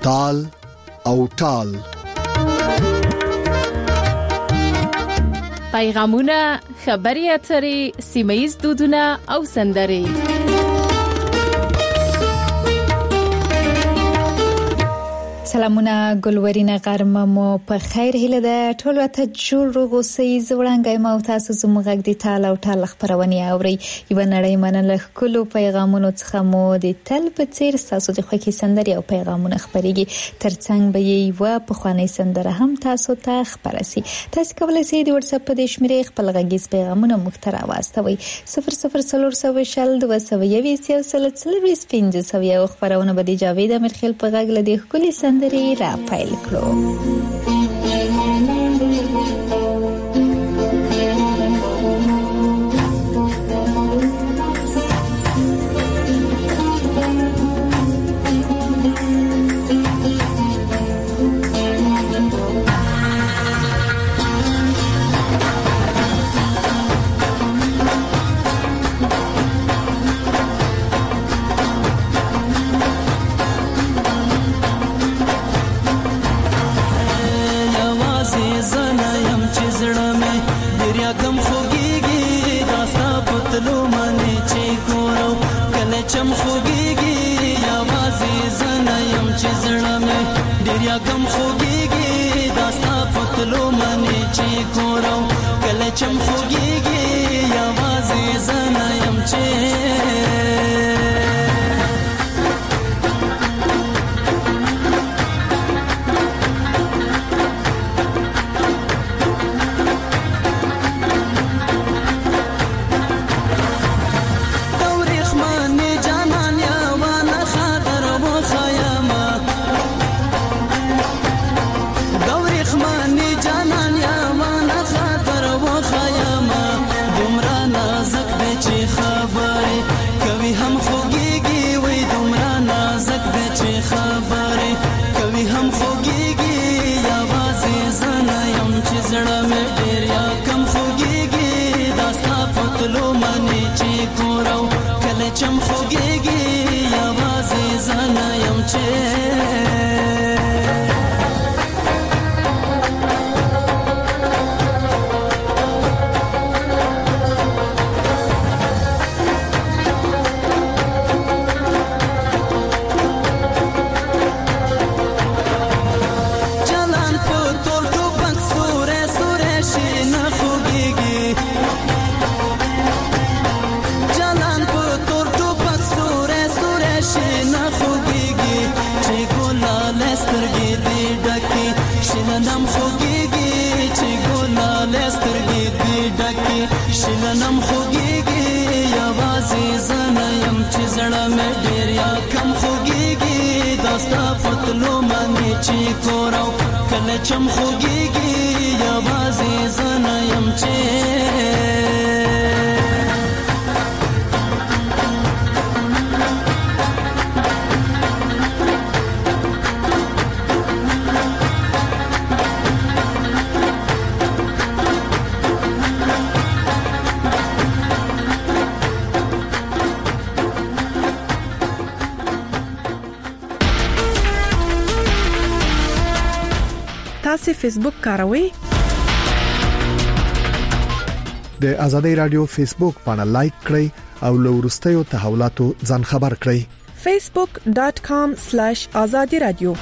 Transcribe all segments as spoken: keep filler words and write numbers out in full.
تال او ټال. پیغامونه، خبري اترې، سیمه‌ییز دودونه او سندرې. سلامونه ګلورینه غرمه مو په خیر هیله ده. ټول ته جوړ روغوسي زوړنګای ما او تاسو زموږ غږ دی تال او ټال خبرونه اوري. یو نړۍ منل کلو پیغامونو څخه مو د تل په څیر تاسو د خوښي سندري او پیغامونه خبريږي. ترڅنګ به یو په خواني سندره هم تاسو ته خبرسي. تاسو کولای شئ د واتس اپ په شمیرې خپل غږیز پیغامونه مختره واستوي. صفر صفر صفر صفر شل دوه سوه یویشت یو سل څلور پنځه سوه یو خبرونه به د جاوید امرخیل په غږ لدی کلی سندري را پیل کړو. تاسو فیسبوک کاروئ؟ د ازادي رادیو فیسبوک باندې لایک کړئ او له وروستیو تحولاتو ځان خبر کړئ. facebook dot com slash azadi radio.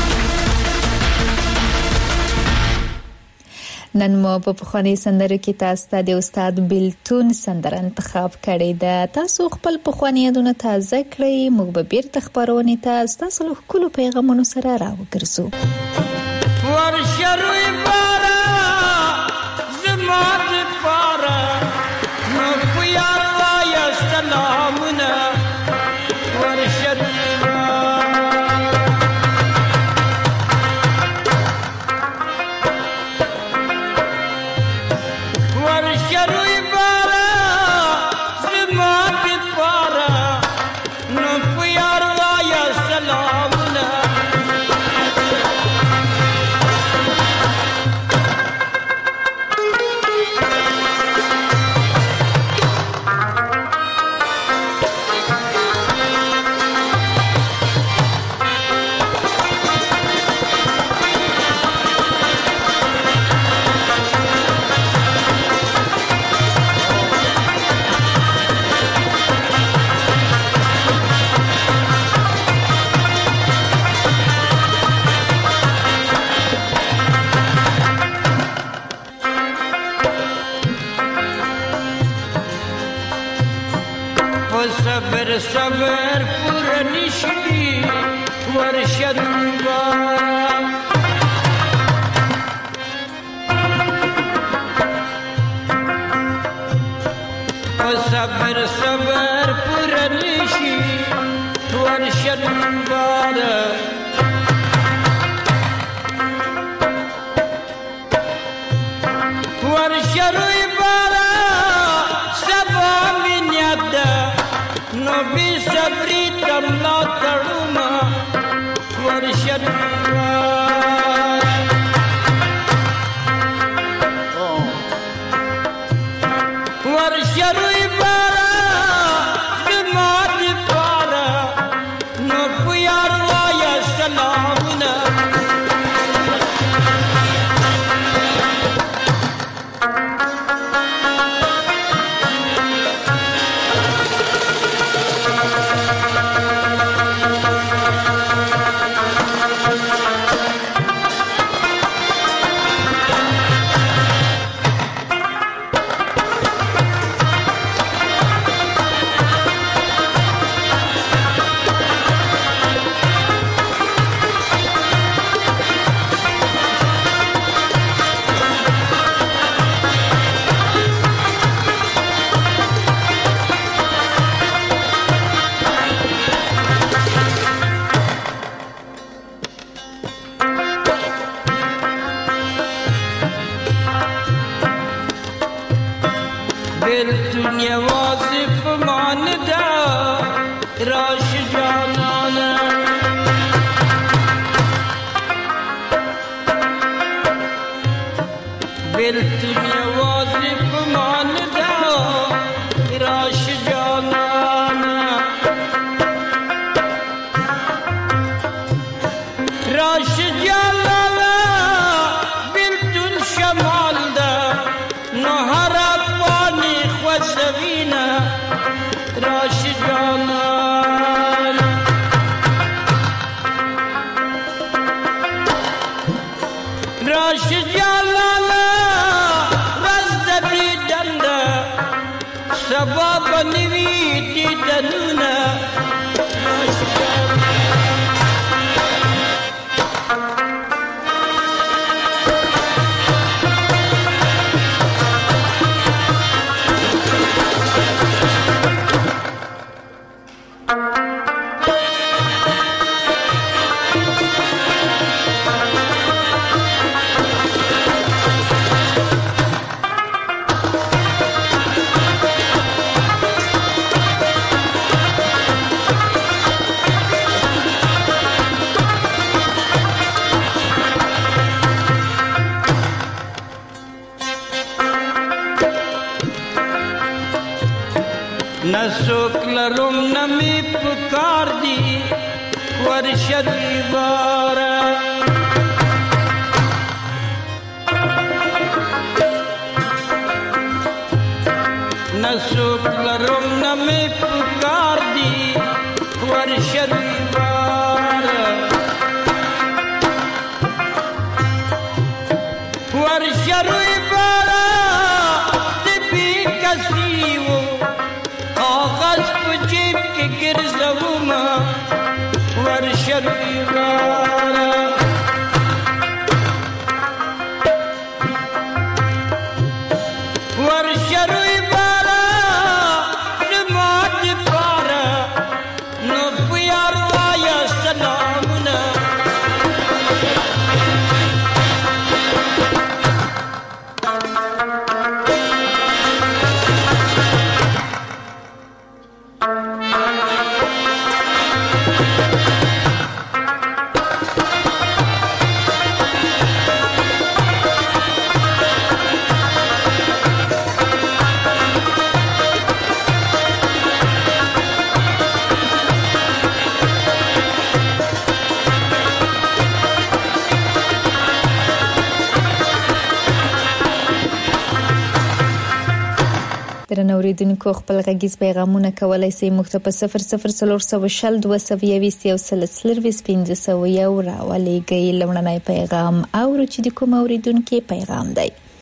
نن مو په پخوانی سندرو کې تاسو ته د استاد بیلتون سندره انتخاب کړې ده. تاسو خپل پخوانی یادونه تازه کړئ. موږ به بیرته خبرونه تاسو له کلو پیغامونو سره راوګرځو. ورشروی بارا زمان پارا نوپیا یا سلامنا ورشروی ورشروی بارا زمان پارا نوپیا یا سلامنا صبر صبر پورا نشي ورشد بارا صبر صبر پورا نشي ورشد بارا ورشد بارا سبا من يدا نبي صبري تملا تړما ورشد ورشد بارا زمات بارا نو يار يا سلامنا الدنيا واصف ماندا راش جانانا بالدنيا واصف ماندا راش جانانا راش جانانا بالدن شمال دا نهر سوينا راشد جانان راشد جانان رزدبي دندا سبب نويتي دنونا راشد جانان نسوک لرم نمی پکار دی ورشد بارا نسوک لرم نمی پکار دی ورشد بارا ورشد بارا تبی کسیو آغاز پجیب کے گرزوما ورشد بارا ورشد بارا زمات بارا نو پیار وایا سلامنا درنوریدونکو خپل غږیز پیغامونه کولای شئ موږ ته په صفر صفر څلور سوه شل دوه سوه یوویشت یو سل څلرویشت پنځه سوه یو راولېږئ. لومړنی پیغام اورو چې د کوم اوریدونکي پیغام دی.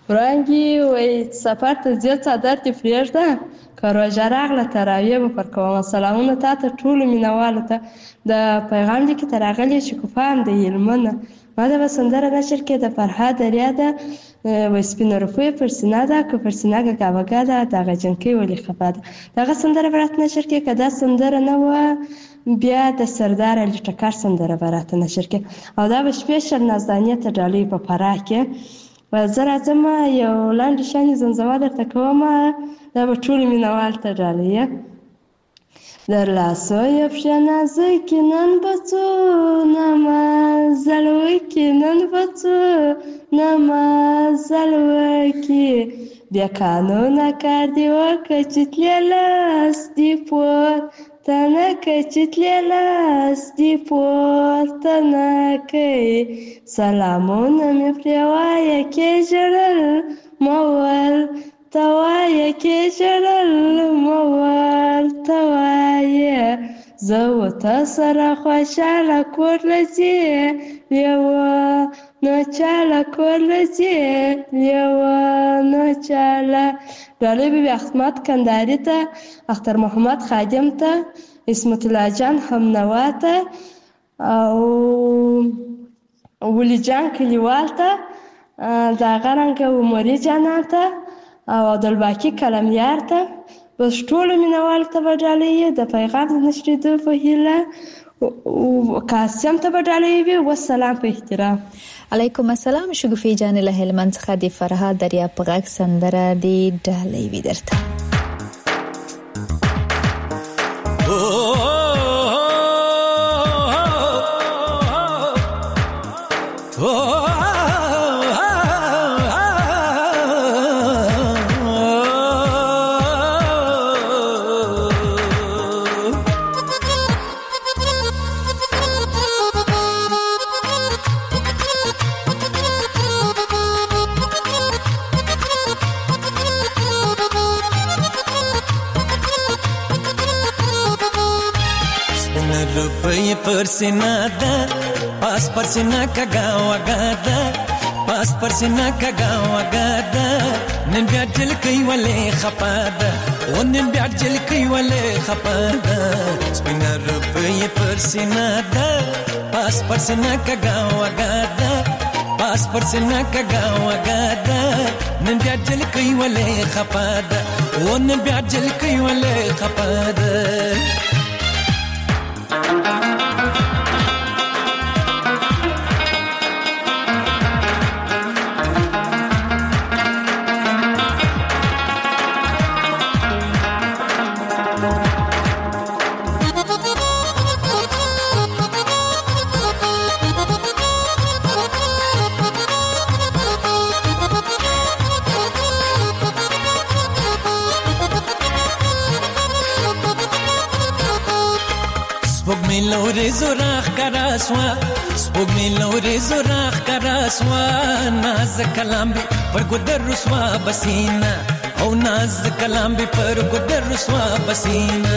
وړانګې وایي سفر ته ځې څادر دې پرېږده که روژه راغله تراویح به پر کومه. سلامونه تا ته ټولو مینهوالو ته. د پیغام لیکې ته راغلی شکوفا هم د هلمنه. ما د به سندره نشر کې د فرهاد دریا ده وایي سپینه روپۍ پر سینه ده که پر سینه ګګاوګا ده دغه جنکۍ ولې خفه ده. دغه سندره به راته نشر کې که دا سندره نه وه بیا د سردار علي ټکر سندره به راته نشر کې او دا به سپیشل نازدانې ته ډالۍ په فراه کې. زه راځم یو لنډې شانې زمزمه درته کوم دا به ټولو مینهوال ته ډالۍ. در لاسوی پښې نازکې نن به څو نمازل وکړي نن به څو نمازل وکړي بیا قانونه کار دې وکړه چې تلې لاس دې پورته نه کوي چې تلې لاس دې پورته نه کوي سلامونه مې پرې وایه کې ژړل مه ورته وایه کې ژړل مه ورته وایه زه ورته سره خوشحاله کور له ځې لیونو چاله کور له ځې لیونو چاله. ډالۍ به وي احمد کندهاري ته، اختر محمد خادم ته، عصمت الله جان همنوا ته او ولی جان کلیوال ته، د هغه رنګه عمري جانان ته او عبدالباقي کلمیار ته. بس ټولو مینهوالو ته به ډالۍ د پیغام د نشرېدو په هیله قاسم ته به ډالۍ وي. والسلام په احترام. علیکم السلام. شګوفې جان له هلمند څخه د فرهاد دریا په غږ سندره دی ډالۍ وي درته. پر سینا ده پاس پر سینا کګا وګا ده پاس پر سینا کګا وګا ده نن بیا جل کوي ولې خپا ده و نن بیا جل کوي ولې خپا ده سپینا روپۍ پر سینا ده پاس پر سینا کګا وګا ده پاس پر سینا کګا وګا ده نن بیا جل کوي ولې خپا ده و نن بیا جل کوي ولې خپا ده. سپوږمۍ لورې زوراخ کراسوا سپوږمۍ لورې زوراخ کراسوا ناز کلام به پر ګدر رسوا بسینا او ناز کلام به پر ګدر رسوا بسینا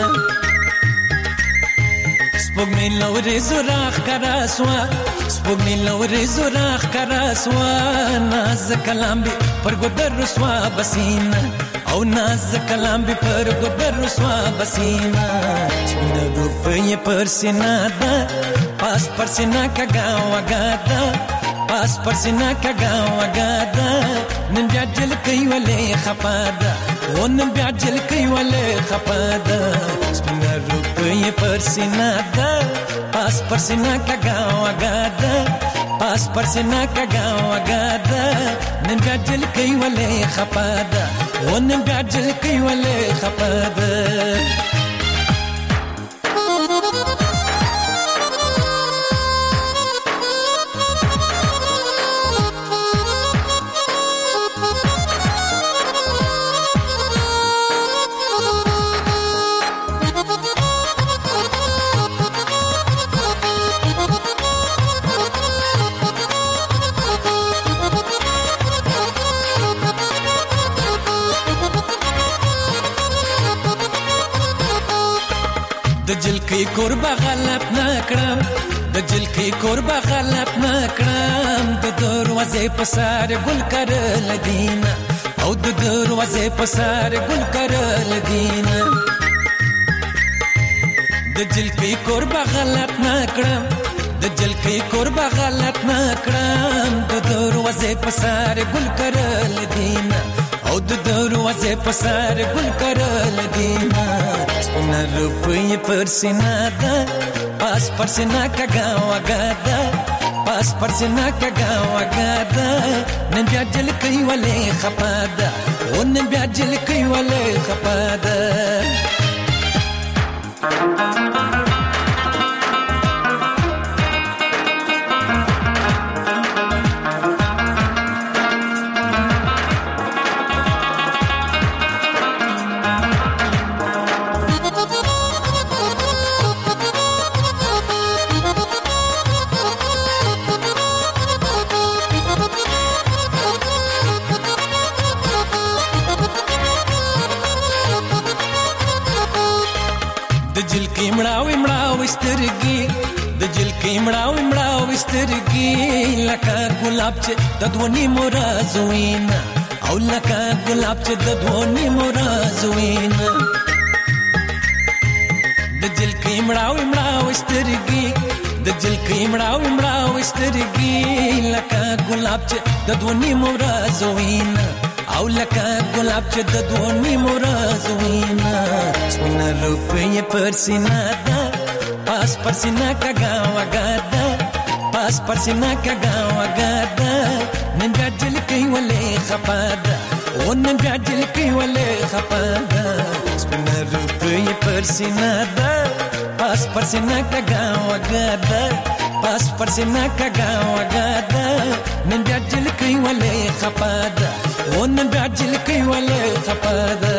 سپوږمۍ لورې زوراخ کراسوا سپوږمۍ لورې زوراخ کراسوا ناز کلام به پر ګدر رسوا بسینا او ناز کلام به پر ګدر رسوا بسینا سپینا روپۍ پر سینا ده پاس پر سینا کګا وګا ده پاس پر سینا کګا وګا ده نن بیا جل کوي ولې خپا ده و نن بیا جل کوي ولې خپا ده سپینا روپۍ پر سینا ده پاس پر سینا کګا وګا ده پاس پر سینا کګا وګا ده نن بیا جل کوي ولې خپا ده و نن بیا جل کوي ولې خپا ده. د جلکې کور بغلط نکړم د د جلکی کور به غلط نکړم د دروازې په سر ګل کرل دینا او د دروازې په سر ګل کرل دینا د جلکی کور به غلط نکړم د جلکی کور به غلط نکړم د دروازې په سر ګل کرل دینا او د دروازې په سر ګل کرل دینا سپونه روپۍ پر سینه ده پاس پر سینه کګا وګدا پاس پر سینه کګا وګدا نن بیا جلکی ولې خپاده او نن بیا جلکی ولې خپاده مړاوي مړاوي سترګي د جلکی مړاوي مړاوي سترګي لکه ګلاب چې د دونی مرازوینا او لکه ګلاب چې د دونی مرازوینا د جلکی مړاوي مړاوي سترګي د جلکی مړاوي مړاوي سترګي لکه ګلاب چې د دونی مرازوینا او لکه ګلاب چې د دونی مرازوینا سپینه روپۍ پر سینه ده پاس پر سینه کګا وګدا پاس پر سینه کګا وګدا نن بیا جلکی ولې خپاده او نن بیا جلکی ولې خپاده سپینه روپۍ پر سینه ده پاس پر سینه کګا وګدا پاس پر سینه کګا وګدا نن بیا جلکی ولې خپاده او نن بیا جلکی ولې خپاده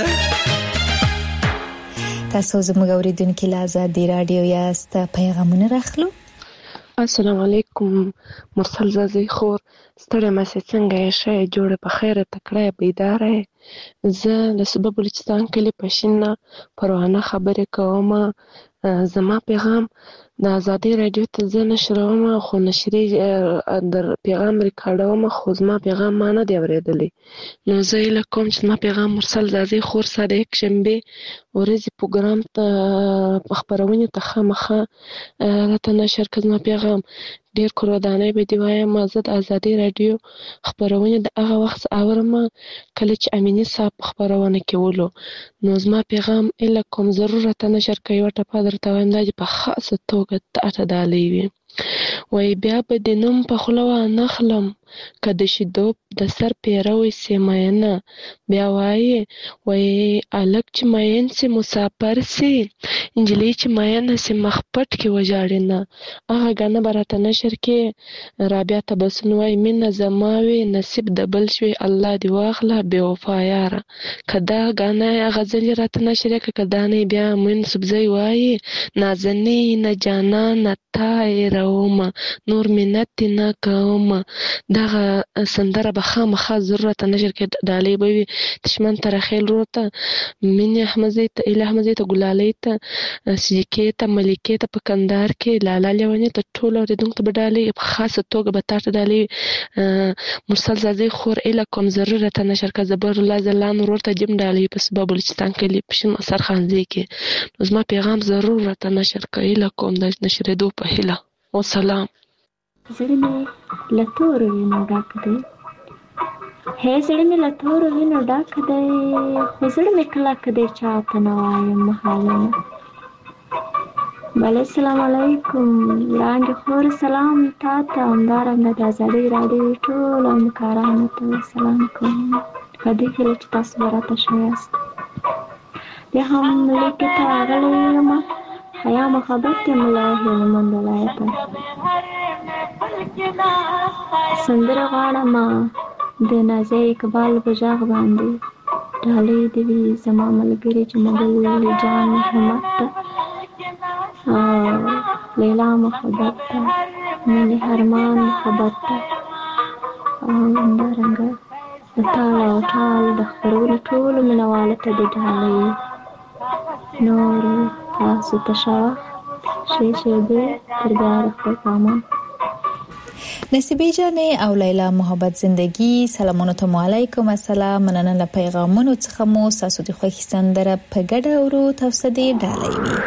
تاسو زموږ اوریدونکو له آزادي رادیو یاست پیغامونه راخلو. السلام علیکم مرسل زازی خور ستړی مې څنګه یې شې جوړه په خیره تکړه بیداره زه له سبب بلوچستان کلی پښینا پروانه خبرې کوم. زما پیغام د آزادي رادیو ته زه نشروم خو نشري در پیغام ریکارډوم خو زما پیغام ما نه دی اورېدلی نو زه یې کوم چې زما پیغام مرسل زازی خور سره یک شنبه ورځې پروګرام ته خبرونه ته خامخه راته نشر کړه. زما پیغام ډیر کورودانه به دی وایم زه د آزادي رادیو خبرونه د هغه وخت اورم کله چې امینی صاحب خبرونه کولو نو زما پیغام اله کوم ضرورت نشر کوي وټه پادر ته وایم دا په خاصه توګه ته دالې وي وای بیا به د نوم په خلوا نخلم کده شیدو د سر پیروي سیماینه بیا وای وای الک چې ماین سي مسافر سي انجلی چې ماین سي مخپټ کې وجاړنه هغه غنه براته نشر کې رابعه تبسن وای من زماوي نصیب د بل شوي الله دی واخله بے وفا یاره کدا غنه غزل راته نشر کې کدا نه بیا من سبزي وای نازنی نه جانا نه تای روما نور منت نه کوم دغه سندره به خامخا ضرورت نشر کې ډالې به وي تشمن تر خیل روته من احمدزي ته اله احمدزي ته ګلالي ته سیکې ته ملکې ته په کندهار کې لالا لیونی ته ټول اوریدونکو ته ډالې په خاصه توګه به تاسو ډالې مرسل زازي خور اله کوم ضرورت نشر کې زبر الله زلان ورته جم ډالې په سبب بلوچستان کې لپشن اثر خانزي کې زما پیغام ضرورت نشر کې اله کوم د نشریدو په هله والسلام. زړه مې له تورو وینو ډک دی هې زړه مې له تورو وینو ډک دی خو زړه مې کلک دی چاته نه وایم حالونه بله. السلام علیکم لاندې خور سلام تا ته همدارنګه د آزادي راډیو ټولو همکارانو ته سلام کوم په دې هیله چې تاسو به راته ښه یاست. بیا هم لیکې ته راغلی یم حیا محبت یم له هلمند ولایته سندره غواړم د نازیه اقبال په غږ باندې ډالۍ دې وي زما ملګري چې مګل جان محمد ته او لیلا محبت ته مینې هرمان محبت ته او همدارنګه د تال او ټال د خپرونې ټولو مینهوالو ته د ډالۍ نور تاسو ته ښه شي شي ترگار خپل سامان. نصیبی جانې او لیلا محبت زندگی سلامونه ته علیکم السلام. مننه له پیغامونو څخه مو تاسو د خوښ سندره په ګډه اورو تاسو دې ډالۍ وي.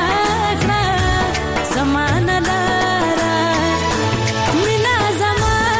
زمانه لاره مینا زمان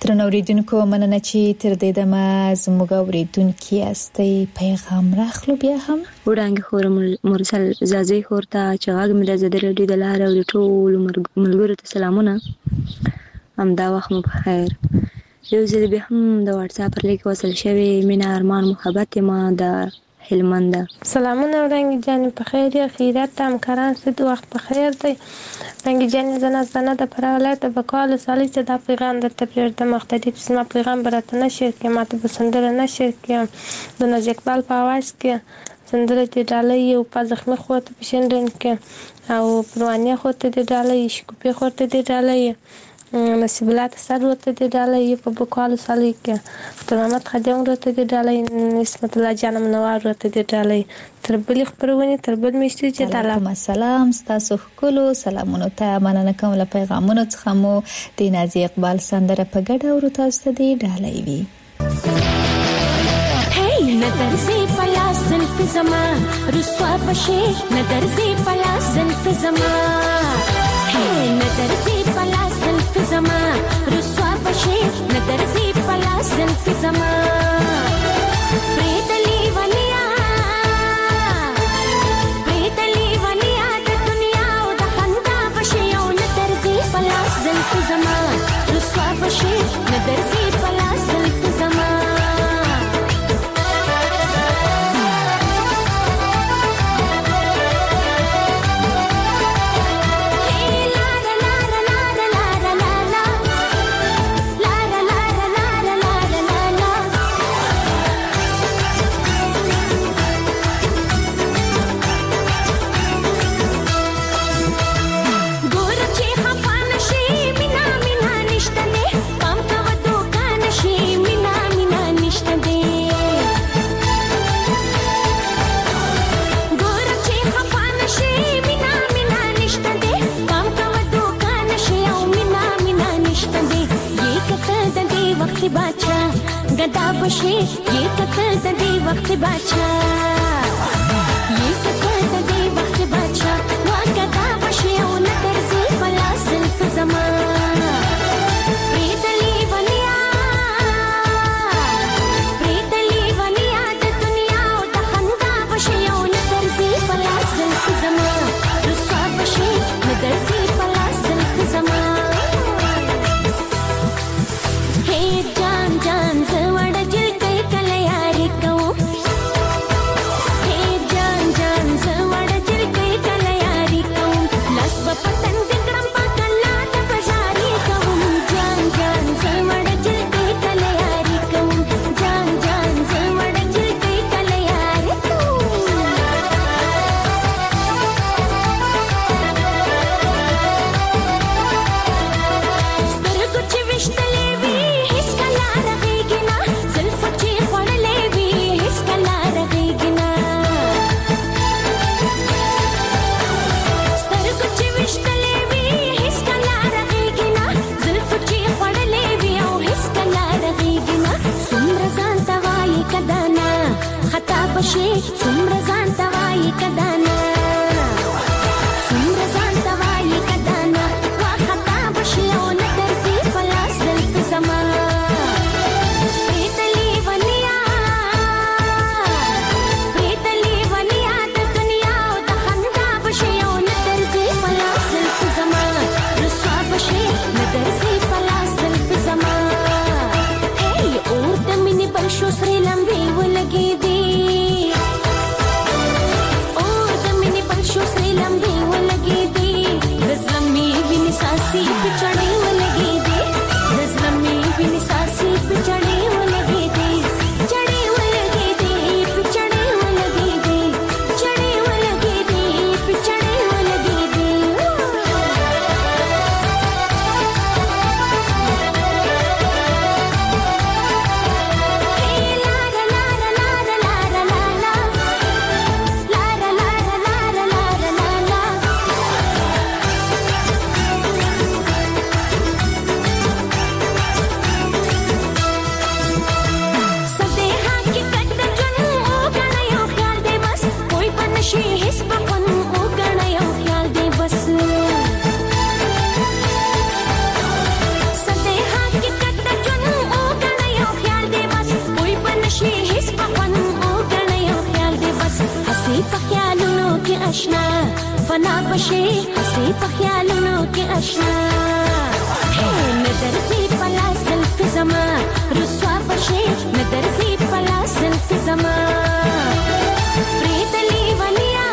ترنو اوریدونکو مننه چې تر دې دمه زموږ اوریدونکو یاستئ. پیغام راخلو بیا هم وړاندې خور مرسل زازي خور ته چې هغه مې د رادیو د لارې او ټول ملګرو ته سلامونه. همدا وخت مو په خیر. یو ځل به هم د واتس اپ پر لیک وصل شوی مینا ارمان محبت ما د هلمند. سلامونه وړاندې جان په خیر یا خیرات همکاران ست وخت په خیر دی. وړاندې جان زنه زنه د پرولایت د بقال سالي چې د پیغام د تبریر د مختلف قسمه پیغام برات نشي کې ماته بسندره نشي کې د ناز اقبال په आवाज کې سندره دې ډالۍ او په زخمه خوته پښندن کې او پروانیا خوته دې ډالۍ شکوپی خوته دې ډالۍ نصیبلات سر وته دې ډالۍ په بقال سالي کې تر محمد خدیم وته دې ډالۍ اسمت الله جان منوار وته دې ډالۍ تر بل خبرونه تر بل میشتي چې تعالی سلام تاسو خلکو سلامونه ته مننه کوم له پیغامونو څخه مو د نازي اقبال سندره په ګډه ورو تاسو ته ډالۍ وی. هی نظر زی پلاس زلف زما رسوا بشي نظر زی پلاس زلف زما هی نظر زی پلاس زلف زما رسوا بشي نظر زی پلاس زلف زما پریدلی ونیا زما رسوا بشي نظر زی پلاس زلف زما गदा बशे ये कतर दे वक्त बाचा ये कतर दे वक्त बाचा वा गदा बशे ओ नजर से पला सिल्फ जमा प्रीतली वनिया प्रीतली वनिया द दुनिया ओ तखंदा बशे ओ नजर से पला सिल्फ जमा रसवा बशे नजर से पला सिल्फ जमा हे जान जान जवड़ दिल कई कलयारी को हे जान जान जवड़ दिल कई कलयारी को लस बपतन दिक्रम पकला त बजारी को जान जान जवड़ दिल कई कलयारी को जान जान जवड़ दिल कई कलयारी को स्तर कुछ विश्तले बशे सुम्र जान तवाई कदाना सुम्र जान तवाई कदाना वा खता बशे ओ नजर से पलास दिल समा प्रीतली वनिया प्रीतली वनिया द दुनिया ओ तखंदा बशे ओ नजर से पलास दिल समा रसवा बशे नजर से पलास दिल समा हे और दमिनी बलशो श्री लंबे वो लगी दी सासी पिचड़े वो लगी दे नजर में भी सासी पिचड़े वो लगी दे चढ़े वो लगी दे पिचड़े वो लगी दे चढ़े वो लगी दे पिचड़े वो लगी दे ला ला ला ला ला ला ला ला ला ला ला ला ला ला ला آشنا فنا بشي حسي په خیالونو کې آشنا نظر زی پلا سلفی زما رسوا بشي نظر زی پلا سلفی زما پریدلی ولیا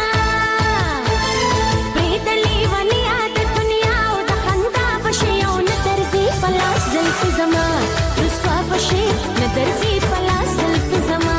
پریدلی ولیا د دنیا او د خندا بشي او نظر زی پلا سلفی زما رسوا بشي نظر زی پلا سلفی زما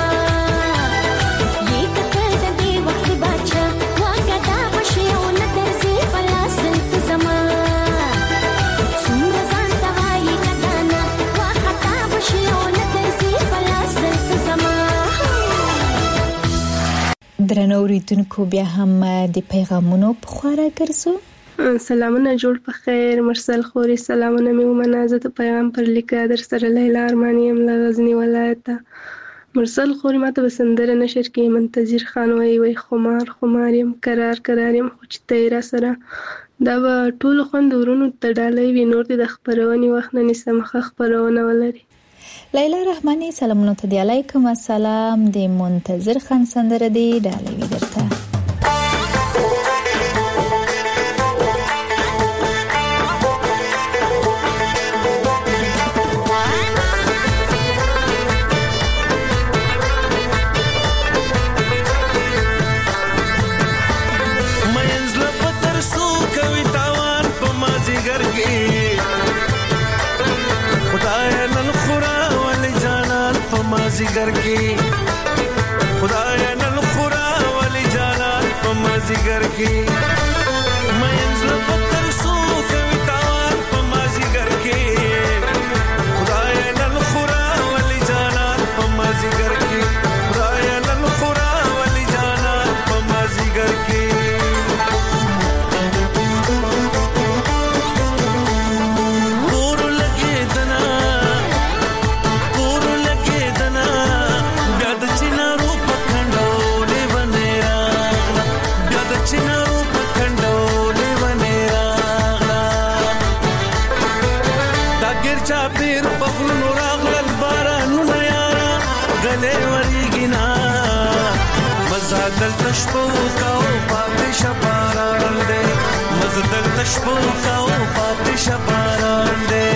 درنو اوریدونکو بیا هم د پیغامونو په خورا ګرځو. سلامونه جوړ په خیر مرسل خوري سلامونه مې ومنازه ته پیغام پر لیکه در سره لیلا ارمانی ام غزنی ولایت مرسل خوري ماته بسندره نشر کې منتظر خان وای وای خمار خماریم قرار قراریم خو چې تیرا سره دا به ټول خوند ورونو ته ډالۍ وی نور د خبرونې وخت نه سمخه خبرونه ولري. لیلا رحمانی سلامونه ته دی علیکم السلام د منتظر خان سندره دی ډالۍ وی درته जिगर की खुदाया नल खुरा वाली जाना पम्मा जिगर की मैं इंजल पत्थर सूख वितावान पम्मा जिगर की खुदाया नल खुरा वाली जाना पम्मा जिगर की खुदाया नल खुरा वाली जाना पम्मा जिगर की مزدل تشبو کاو پاتې شپاران دې مزدل تشبو کاو پاتې شپاران دې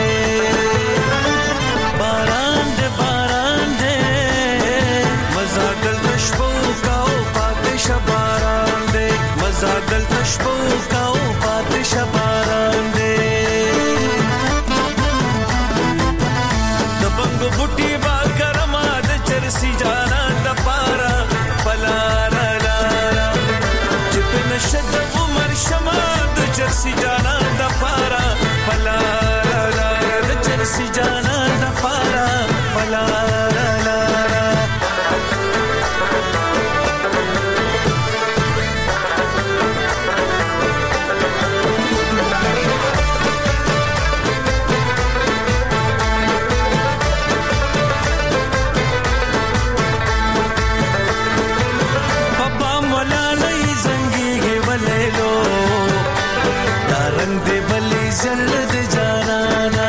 باران دې باران دې مزدل تشبو کاو پاتې شپاران دې مزدل تشبو کاو پاتې شپاران دې د بنګ بوټي با کرما د چرسي جانا د پارا پلا شد عمر شما د چرسی جانا د پارا پلا لا د چرسی جانا د پارا پلا لا لا जल्द जाना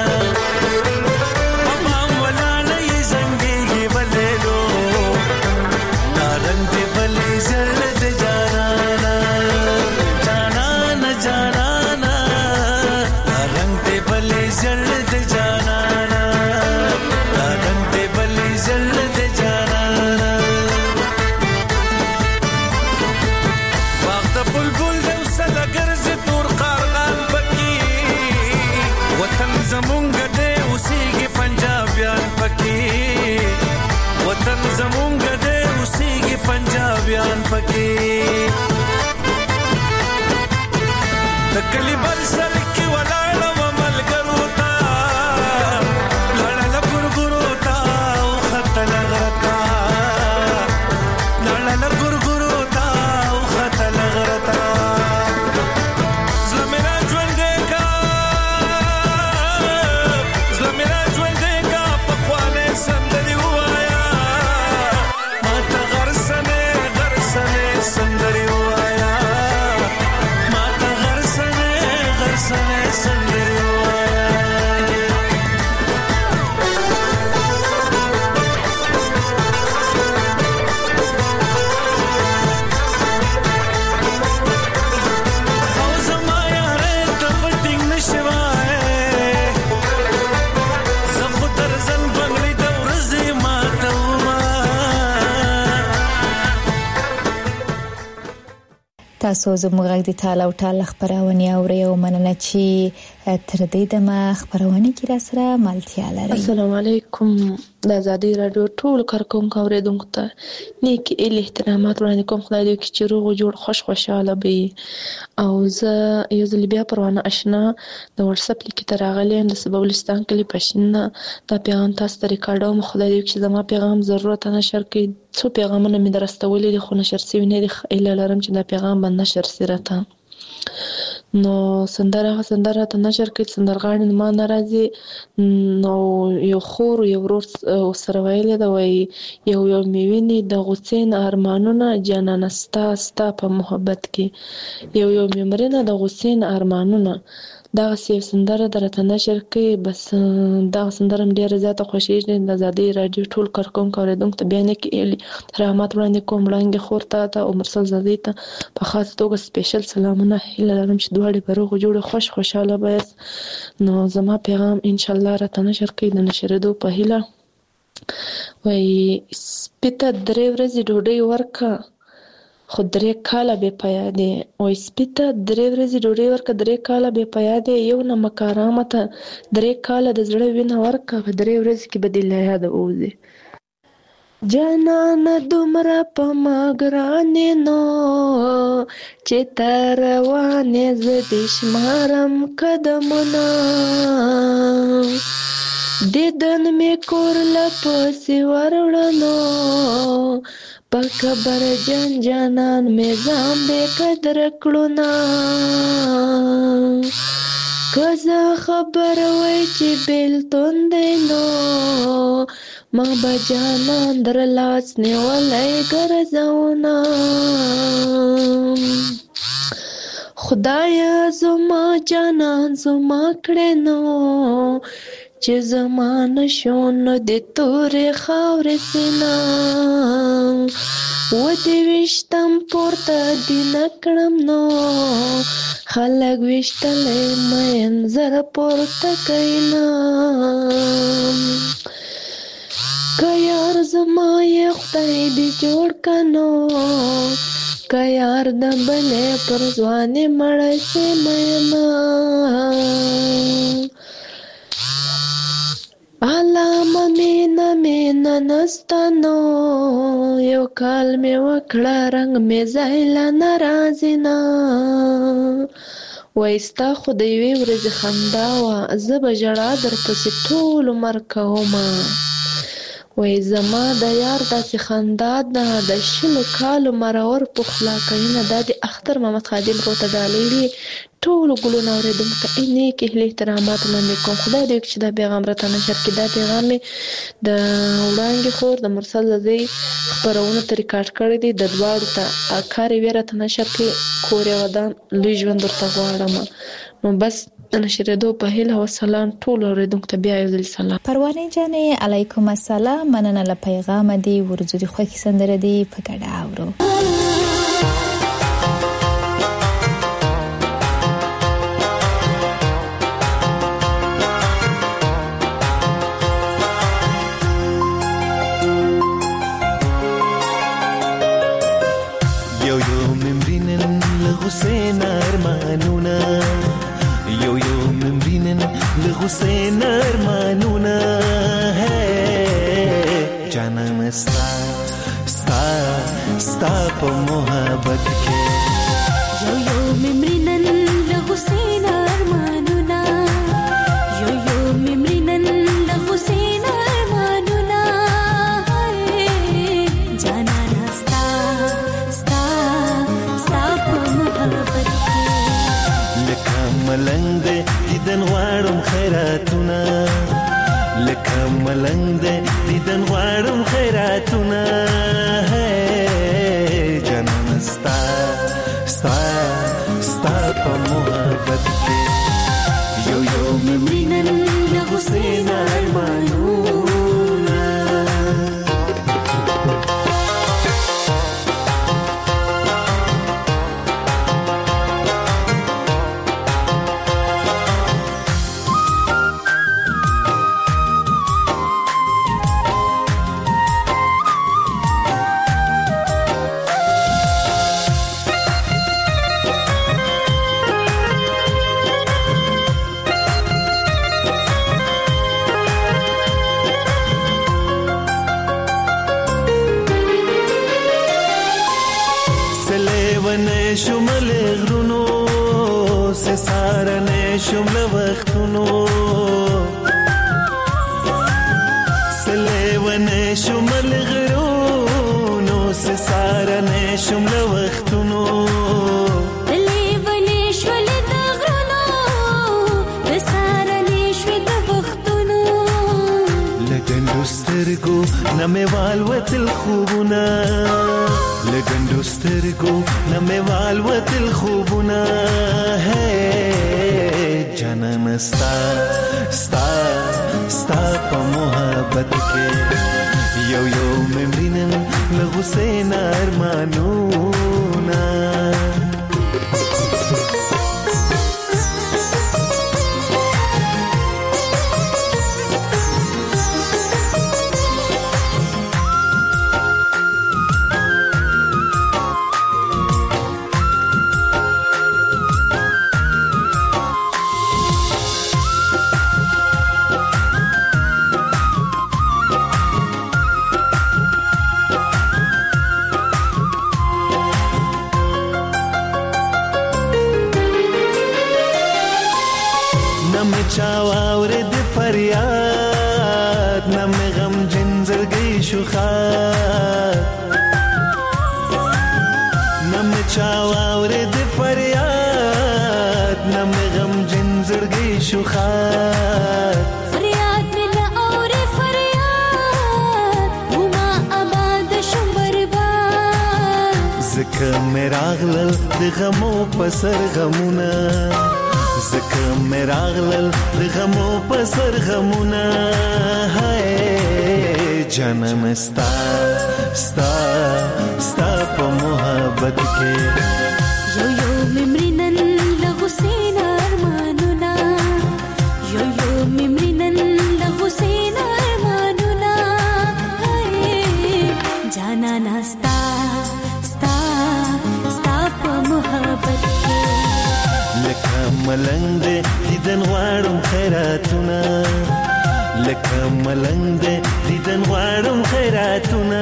अमाम वाला नहीं जंगेगी बले लो नारंग दे बले जल्द जाना जाना न जाना ना नारंग दे बले जल्द जाना नारंग दे बले जल्द जाना वक्त बुलबुल दे उसला गर्ज तोर कारगान वतन زمونږ دې اوسېږي پنجابیان پکې وطن زمونږ دې اوسېږي پنجابیان پکې د کلی بل سر کې ولاړه و ملګرو ته لړله ګورګورو ته او خطه لغرته لړله ګورګورو ته او خطه لغرته زړه مې را ژوندی کا تاسو زموږ غږ د تعالی او تعالی خبرونه اورئ او مننه چې تر دې دمه خبرونه کې را سره ملتیا لرئ. السلام علیکم. د آزادۍ رادیو ټول کارکونکو اوریدونکو ته نیک ال احترامات وړاندې کوم. خدای دې وکړي چې روغ او جوړ خوش خوشاله وي. او زه یو ځل بیا پروانه آشنا د واتس اپ لیک ته راغلم د سبب بلوچستان کلی پښینه دا پیغام تاسو ته ریکارډوم. خدای دې وکړي زما پیغام ضرورت نشر کړي. څو پیغامونه مې درستولې دي خو نشر شوي نه دي. ایله لرم چې دا پیغام باندې نشر شي راته. نو سندره سندره ته نشر کړي سندرغاړي ما ناراضي. نو یو خور یو ورور سره ویلې دا وای یو یو میویني د غوسین ارمانونه جانان ستا ستا په محبت کې یو یو میمرینه د غوسین ارمانونه دا سی سندره درته نشر کړي. بس دا سندره ډیره زیاته خوشیږي. د آزادۍ رادیو ټول کارکونکو اوریدونکو ته بیان کې رحمت وړاندې کوم. وړاندې خور ته ته او مرسل زادۍ ته په خاص توګه سپیشل سلامونه. هیله لرم چې دواړه په روغ جوړ خوش خوشاله وایس. نو زما پیغام ان شاء الله راته نشر کړي د نشریدو په هیله. وای سپیته درې ورځې ډوډۍ ورکا خو درې کاله بې پیا دی. وای سپیته درې ورځې ډوډۍ ورکا درې کاله بې پیا دی. یو نه مکارامه ته درې کاله د زړه وینه ورکا په درې ورځې کې به دې له یاده ووځي. جانانه دومره په ما ګرانې نو چې ته روانې زه دې شمارم قدمونه. دیدن مې کور له پسې وروړنو په خبر جان جانان مې ځان بې قدره کړونه. که زه خبر وای چې بېلتون دی نو ما به جانان در لاس نیولی ګرځونه. خدایا زما جانان زما کړې نو چې زما نشو نو د تورې خاورې سینه و دې ویشتم پورته دې نه کړم نو خلک ویشتلی مین زره پورته کوي نه. که یار زما یې خدای دې جوړ که نو که یار د بلې پر ځوانې مړی سي مینه. علامه مینه مینه نسته نو یو کال مې وکړه رنګ مې ځای له ناراضي نه. وای ستا خو د یوې ورځې خندا وه زه به ژړا درپسې ټول عمر کومه. وای زما د یار داسې خندا ده د شلو کالو مرور پخلا کوینه. دا د اختر محمد خادم روته ډالۍ دي. ټولو ګلونه اورېدونکو ته نیک اهل احترامات وړاندې کوم. خدای دې وکړي چې دا پیغام راته نشر کړي. دا پیغام مې د وړانګې خور د مرسل زادۍ خپرونه ته ریکارډ کړی دی. د دواړو ته کار یې راته نشر کړي. کور یې ودان لوی ژوند ورته غواړم. نو بس د نشریدو په هیله او سلام ټول اوریدونکو ته بیا یو ځل سلام. پروانه جانې علیکم السلام. مننه له پیغام دی ورځو دی خوښي سندره دی په ګډه اورو. یو یو ممرینن لغسین ارمانونا یو یو ممرینن لغسین ارمانونا جانان ستا ستا ستا په محبت کې یو یو ممرینن لغسین ارمانونا یو یو ممرینن لغسین ارمانونا جانان ستا ستا ستا په محبت کې لکه ملنګ دې دیدن غواړم خیراتونه لکه ملنګ دې دیدن غواړم خیراتونه جانان ستا ستا ستا په محبت کې یو یو ممرینن لغسین ارمانونا وختونو سلیونه شمل غرونو سسارنه شمل وختونو لیونه شول د غرونو سسارنه شول د وختونو لګندو سترګو نمه والوتل خوبونه لګندو سترګو نمه والوتل خوبونه جانان ستا ستا ستا په محبت کې یو یو ممرینن له حسین ارمانونا چاواور د فریاد نم غم جنزرګي شوخات نم چاواور د فریاد نم غم جنزرګي شوخات فریاد مل اور فریاد وما آباد شم برباد زکه مراغلل د غمو پسر غمونه زکه مراغلل د غمو پسر غمونه هاي جانم ستا ستا ستا په محبت کې یو یو ممرینن له حسین ارمانونا یو یو ممرینن له حسین ارمانونا جانا ناستا ستا ستا په محبت کې لکه ملنګ دې دیدن غواړم خیراتونه لکه ملنګ دې دیدن غواړم خیراتونه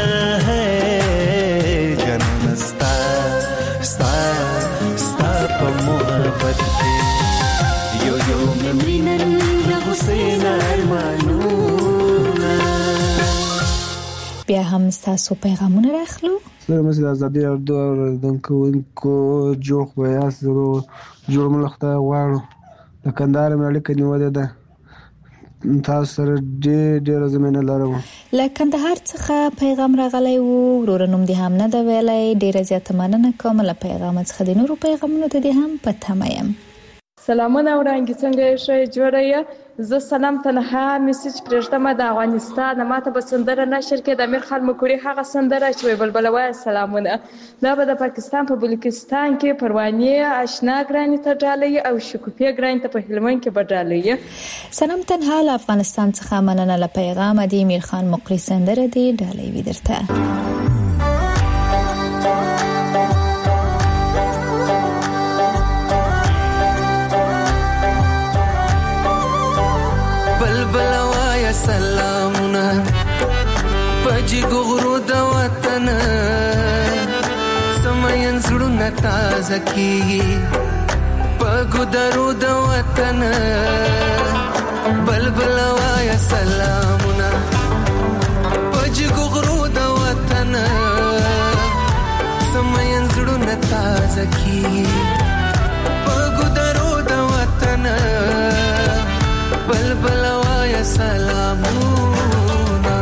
جانان ستا ستا ستا په محبت کې یو یو ممرینن له حسین ارمانونه بیا هم ستاسو پیغامونه راخلو سره مسله ازادي او دونکو جوړ ویاس زرو جوړ ملخته غواړو د کندهار ملک نیولې ده تاسو سره ډېر ډېر زمينه لرم له کندهار څخه پیغام راغلی وو ورور نوم دې هم نه دا ویلای ډېر زیاته مننه کوم له پیغام څخه د نورو پیغامونو ته دې هم پته مې سلامونه وړاندې څنګه شې جوړه زه سلام تنها میسج پرېږدم د افغانستان ماته به سندره نشر کې د امیر خان مکوري هغه سندره چې بلبلوي سلامونه دا به د پاکستان په بلوچستان کې پروانې آشنا ګرانی ته ډالۍ او شکوفي ګرانی ته په هلمند کې بدالۍ سلام تنها له افغانستان څخه مننه له پیغام د امیر خان مکوري سندره دی ډالۍ ودرته سلامونه پجی ګغرو د وطن سمین زړونه تازه کیږي پګو درو د وطن بلبل وایا سلامونه پجی ګغرو د وطن سمین زړونه تازه کیږي پګو درو د وطن بلبل وایا سلامونه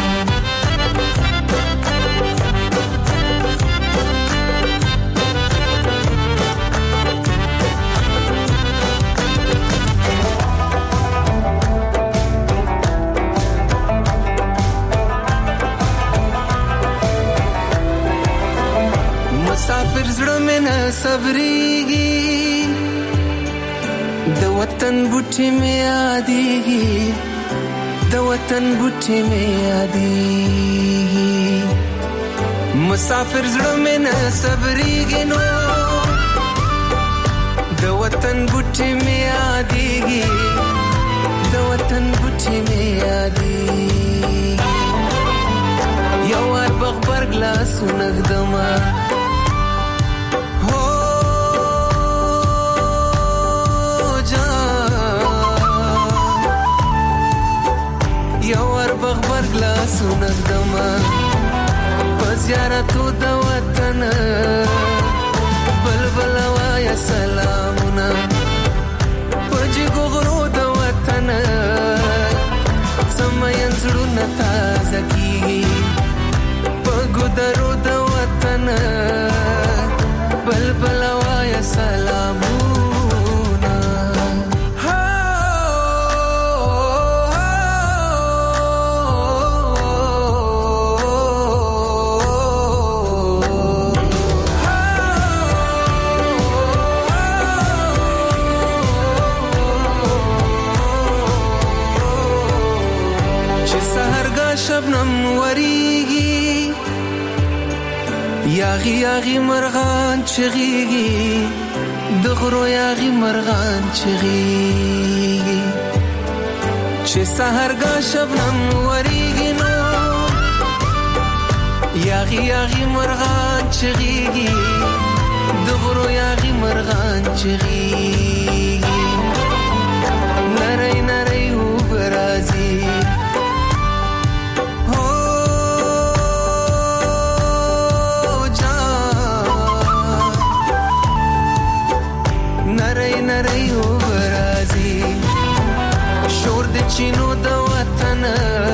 مسافر زړه مې نه صبرېږي د وطن بوټي مې یادېږي د وطن بوټي مې یادېږي مسافر زړه مې نه صبرېږي نو د وطن بوټي مې یادېږي د وطن بوټي مې یادېږي یو وار بغبرګ لاسونه ږدمه سنغدما پزیارتو د وطن بلبل وایا سلامونه پجی ګغرو د وطن سمین زړونه تازه کیږي پګو درو د وطن بلبل وایا سلامونه شبنم وریږي یاغي یاغي مرغان چغيږي دغرو یاغي مرغان چغيږي چې سحرګه شبنم وریږي نو یاغي یاغي مرغان چغيږي دغرو یاغي مرغان چغيږي نری نری وبرازي چینو د وطن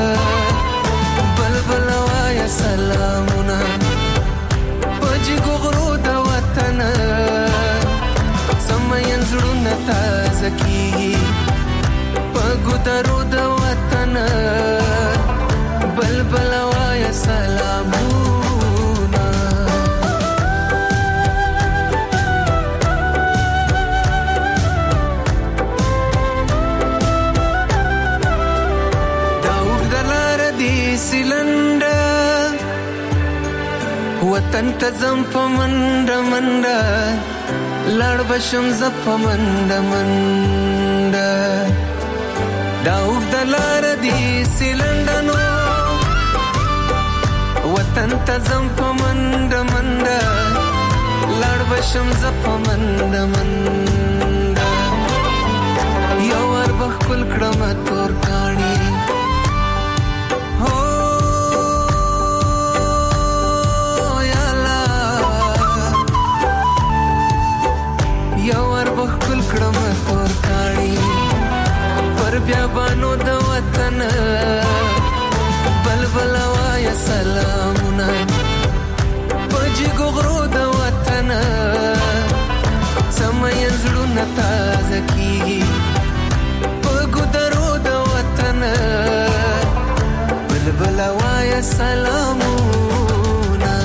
بلبل وایا سلامونه پجی ګغرو د وطن سمین زړونه تازه کیږي پګو درو د وطن بلبل وایا سلامونه سیلنده وطن ته زم په منډه منډه لړ بشم ز په منډه منډه دا اوږد لار دی سیلنده نو وطن ته زم په منډه منډه لړ بشم ز په منډه منډه یو ور بخل کړم تور کاڼي کړم تور کاڼي پر بیا بانو د وطن بلبل وایا سلامونه پجی ګغرو د وطن سمین زړونه تازه کیږي پګو درو د وطن بلبل وایا سلامونه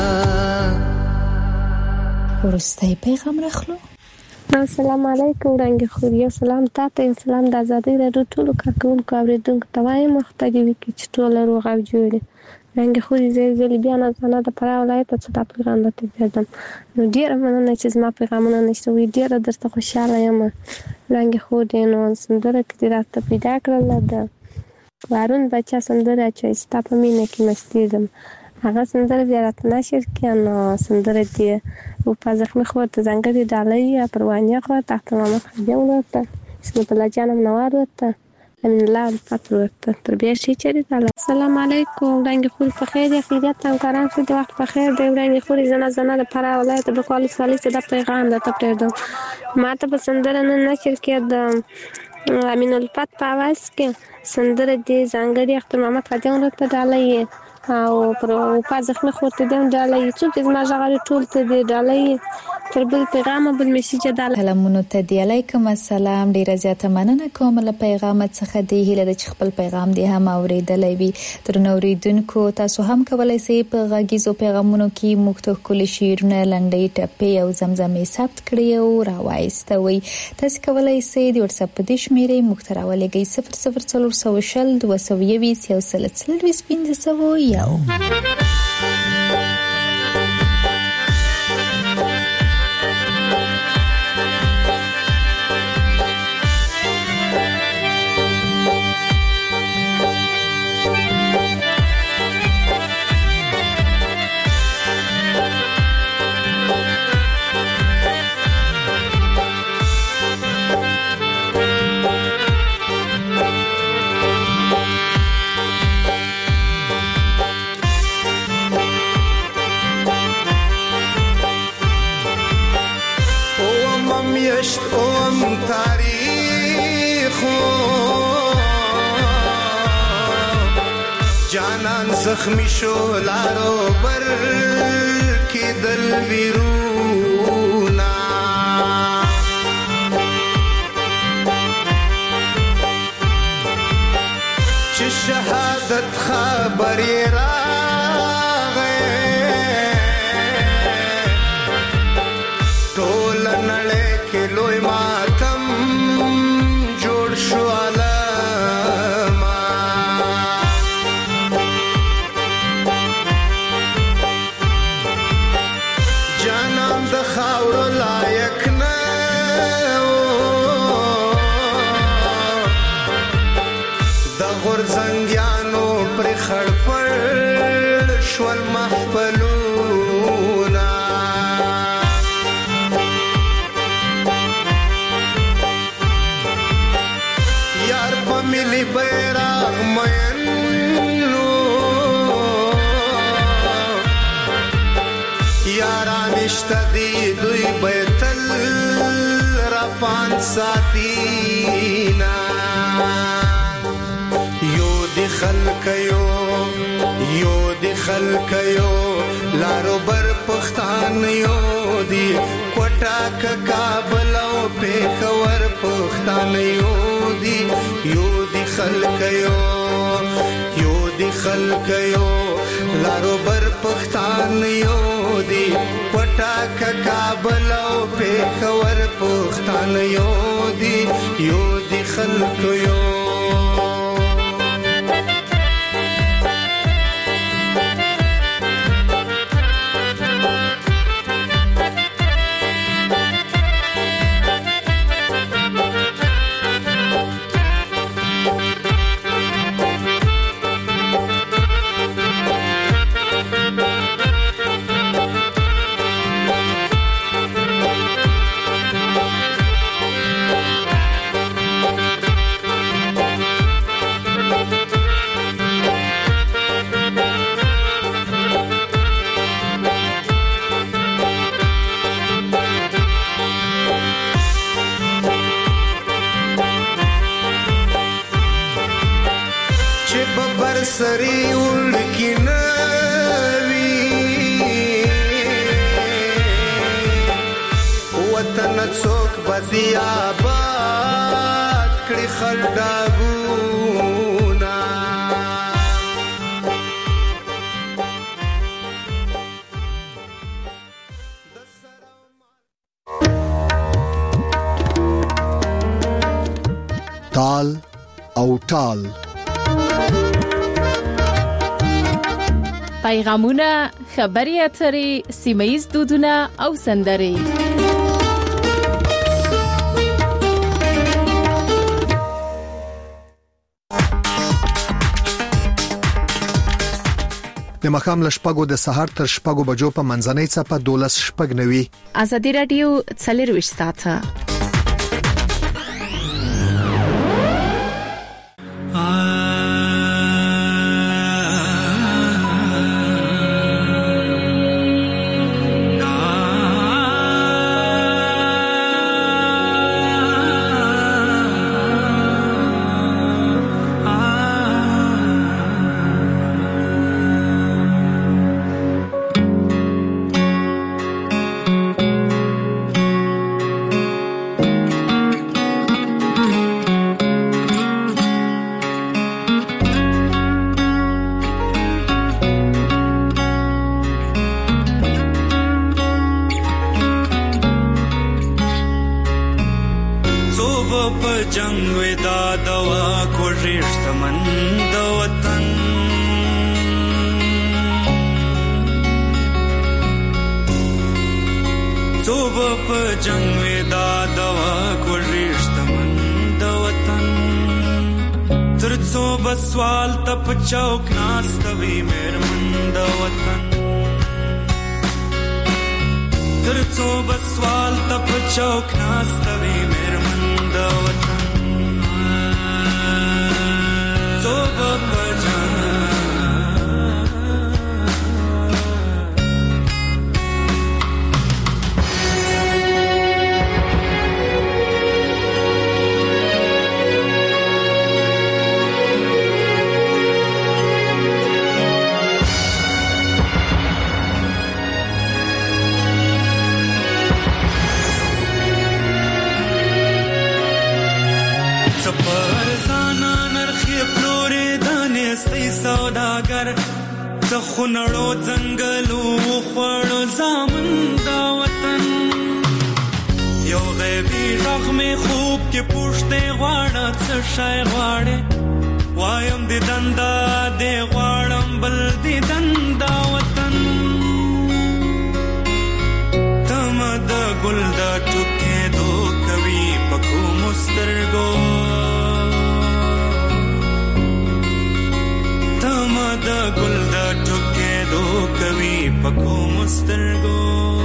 ورسته پیغام راخلو. السلام علیکم رنګ خوریا سلام تاسو سلام د آزادۍ رادیو ټولو کارکونکو اوریدونکو ته وایم مختلفي کې چې ټول روغ او جوړ رنګ خوري زې زې بیا نه زنه د پرا ولایت څخه د پیغام د تجدم نو ډیر مننه چې زما پیغامونه نشته وی ډیر درته خوشاله یم رنګ خوري نو سندره کې راته پیدا کړل د وارون بچا سندره چې ستاسو مینه کې مستیدم هغه سندره بیا راته نشر کړه سندره دی او په ځخمه خو ته څنګه ډالۍ پروانه خو تحت محمد خدیو ورته اسم الله جانم نوار ورته امین الله فطر ورته تربیه شي چې تعالی السلام علیکم رنګ خور په خیر خیریت تم کاران څه د وخت په خیر دی رنګ خور زنه زنه د پرا ولایت د کال سالي څخه د پیغام د تپریدو ماته په سندره نه نشر کړه د امین الفت په आवाज کې سندره دی څنګه اختر محمد خدیو ورته ډالۍ او پر په ځخمه خورته دم ډالۍ څو چې ما ژغړې ټول ته دی ډالۍ تر بل پیغام بل میسج ډالۍ سلامونه ته دی علیکم السلام ډیر زیاته مننه کوم له پیغام څخه دی هله د خپل پیغام دی هم اوریدلې وي تر نوریدونکو تاسو هم کولای شئ په غږیزو پیغامونو کې مختلف کلی شیرونه لنډۍ ټپې او زمزمې ثبت کړئ او راوایستوي تاسو کولای شئ د واتس اپ د شمیرې مختراولېږي صفر صفر څلور سو شل دوه سو یوي یو سل څلوي سپینځه سو یو ځان زخمی شو لارو بر کې دل ویرونا چې شهادت خبر راغې ټول نړۍ کې لوی ماتم جوړ شو غورځنګیانو پر خړپړ شول محفلونا یار په ملي بیرغ مینو یاران اشته دي دوی بیتل را پان ساتینا دی خلق یو یو دی خلق یو لارو بر پختان یو دی کوټا کابل او پیښور پختان یو دی یو دی خلق یو یو دی خلق یو لارو بر پختان یو دی کوټا کابل او پیښور پختان یو دی یو دی خلق یو سری اولکی نوی وطن څوک بدی آباد کړي خلډاګونا تال او ټال پیغامونه، خبري اترې، سیمه‌ییز دودونه او سندرې. د مخام لشپګو د سحر تر شپګو بجو په منځنۍ چپه دولس شپګ نوي ازادي رادیو څلرويش ساعته سوال تپ چوک ناستوي مېرمن د وطن ترڅو بسوال تپ چوک ناستوي مېرمن د وطن څو په جان سپر زانا نرخی پلوری دانستی سوداگر زخونړو ځنګلو خوړو زامن دا وطن یو غیبی غږ مې خوب کې پوښتې غواړه څه شی غواړې وایم د دندا دې غواړم بل د دندا وطن تم د ګل د ټوکېدو کوي په کومو سترګو تم د ګل د ټوکېدو کوي په کومو سترګو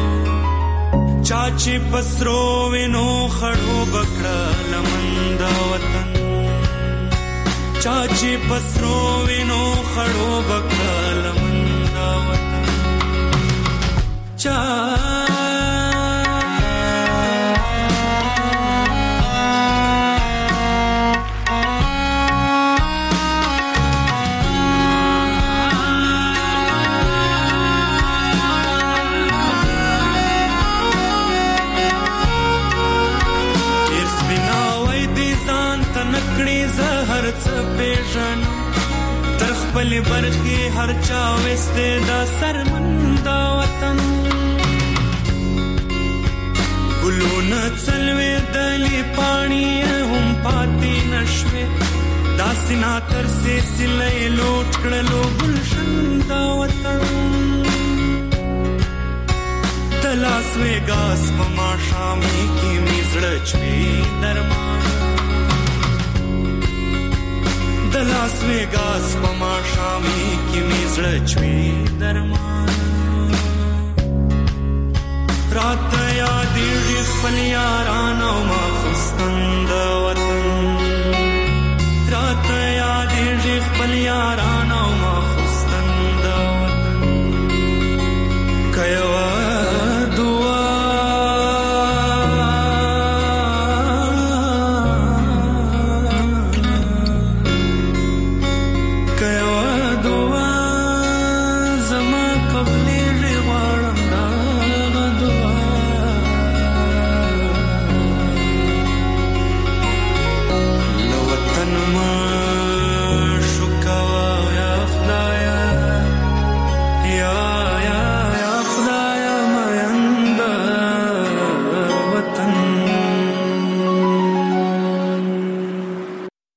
چاچی پسرو وینو خړو بکړه لمن دا وطن چاچی پسرو وینو خړو بکړه لمن دا وطن چا تر خپل برخي هر چا وسته دا سرمندا وطن ګلونه څلوي دلی پانی هم پاتې نشوي دا سینا تر سي سلې لوټ کړلو ګلشن دا وطن تلاس وګاس په ما شامي کې میزړ چوي درمان دلاس ویگاس پما شامی کی میزړه چوي درمان رات یادې خپل یارانو ما خستند